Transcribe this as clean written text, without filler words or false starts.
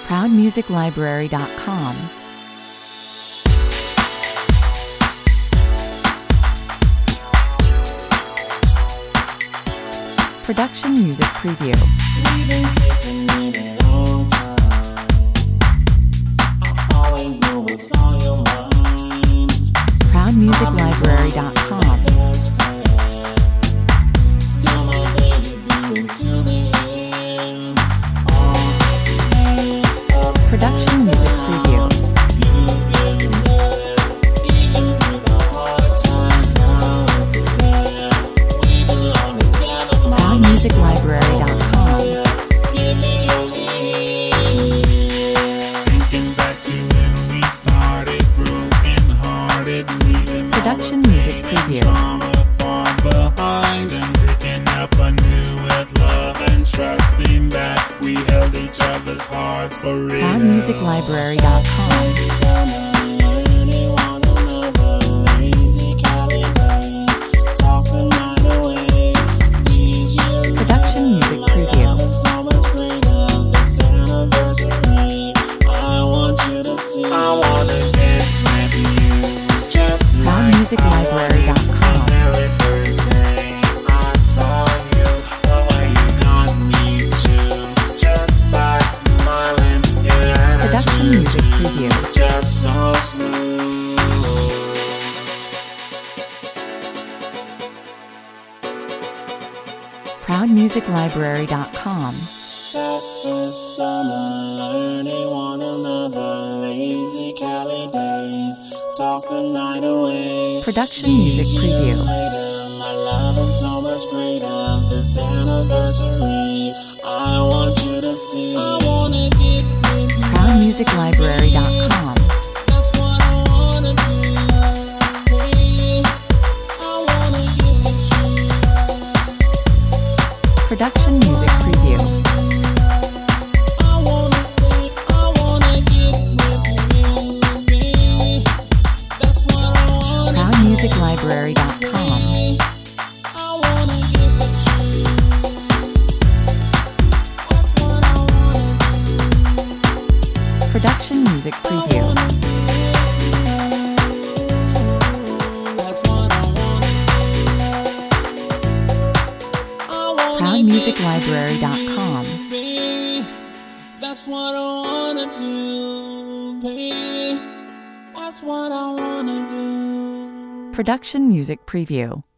ProudMusicLibrary.com. Production Music Preview. We've been kicking it a long time. I always know what's on your mind. ProudMusicLibrary.com. Best friend. Still my baby, be until the end. All this is up. Production Music Preview. You've been there. Even through the hard times, I was there. We belong together, mama. ProudMusicLibrary.com. Give me your lead. Thinking back to when we started, broken hearted, leaving Production Music Preview. trauma far behind, and picking up anew with love and trusting that we held each other's hearts for real. ProudMusicLibrary.com. Production Music Preview. So much greater this anniversary. I want you to see. I wanna get with you, just like ProudMusicLibrary.com. the very first day I saw you. The way you got me to, just by smiling, your Production Music attitude Preview. just so smooth. ProudMusicLibrary.com. That first summer, learning one another, lazy Cali days, talk the night away. Production Music Preview. Later, my love is so much greater this anniversary. I want you to see. I wanna get with you. ProudMusicLibrary.com. That's what I wanna do, baby. I wanna get with you. Production Music Preview. I wanna stay, I wanna get with you, baby. That's what I wanna ProudMusicLibrary.com. do. I wanna get with you. That's what I wanna do. Production Music Preview. That's what I wanna do. I wanna ProudMusicLibrary.com. baby. That's what I wanna do, baby. That's what I wanna do. Production Music Preview.